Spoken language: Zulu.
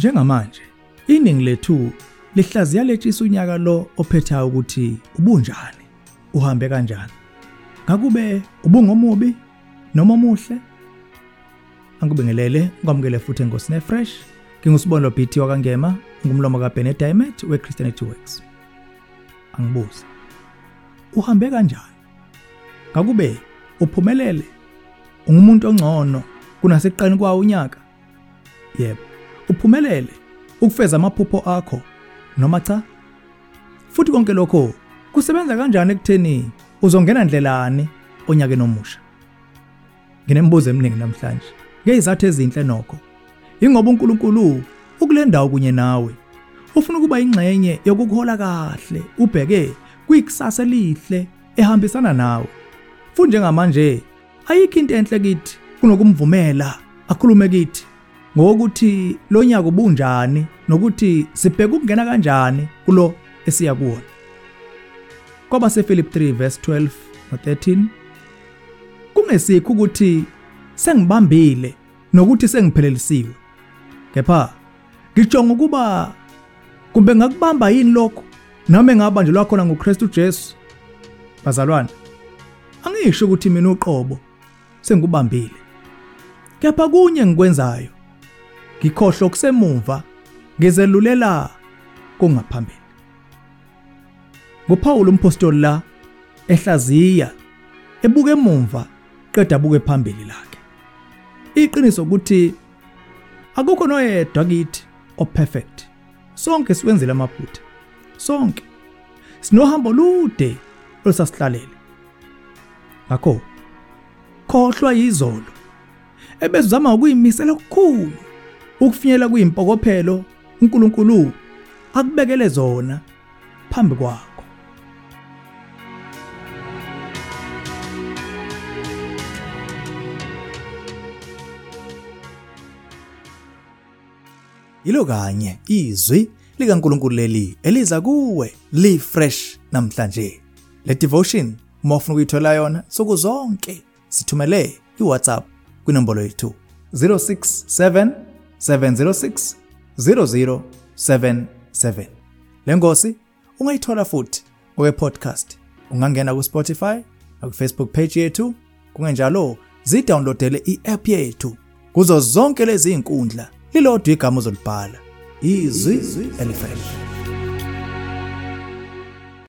Njengamanje iningi lethu lihlaziya letshisa unyaka lo ophethayo ukuthi ubunjani, uhambe kanjani. Ngakube ubungomubi noma omuhle? Angikubingelele ngamukele futhi eNkosini Fresh. Ngingusibonelo BT wakangema, ngumlomo kaBennett Diamond weChristianity Works. Angibuze. Uhambe kanjani? Ngakube uphumelele? Ungumuntu ongcono kunaseqaleni kwawo unyaka? Yebo. Uphumelele ukufeza amaphupho akho noma cha? Futhi konke lokho kusebenza kanjani ekutheni uzongena ndlelani onyakeni omusha? Nginembuzo eminingi namhlanje. Ngezizathu ezinhle nokho. Ingoba uNkulunkulu ukulendawo kunye nawe. Ufuna ukuba ingxenye yokukuhola kahle, ubheke kwikusasa elihle ehambisana nawe. Futhi njengamanje ayikho into enhle kithi kunokumvumela akhulume kithi ngokuthi lo nyaka ubunjani nokuthi sibheke ukungena kanjani kulo esiya kuwona. Ngoba sePhilip 3 verse 12 no 13 kungesikho ukuthi sengibambile nokuthi sengiphelelisiwe. Kepha ngijonga ukuba kumbe ngakubamba yini lokho noma engabanjelwa khona ngoKristu Jesu. Bazalwane, angisho ukuthi mina uqobo sengubambile. Kepha kunye ngikwenzayo ngikhohlwa kusemuva ngizelulela kungaphambili. NguPaul umpostoli la ehlaziya ebuke emuva qeda abuke phambili lakhe. Iqiniso ukuthi akukho noyedwa kithi operfect. Sonke siwenzile amaphutha. Sonke sinohambo lude olusasihlalele. Ngakho khohlwa yizolo ebezama ukuyimisela okukhulu ukufinyela kuyimpokophelo uNkulunkulu akubekele zona phambi kwakho. Yilo kanye izwi likaNkulunkulu leli eliza kuwe li fresh namhlanje. Le devotion mofuna ukuyithola yona suku zonke sithumele iWhatsApp kwinombolo yethu 0677060077. Lengosi ungayithola futhi ngowe-podcast. Ungangena ku-Spotify na ku-Facebook page yethu. Kungenjalo zidownloadele i-app yethu kuzo zonke lezi inkundla. Lilodwa igama uzolibhala, izwi elifresh.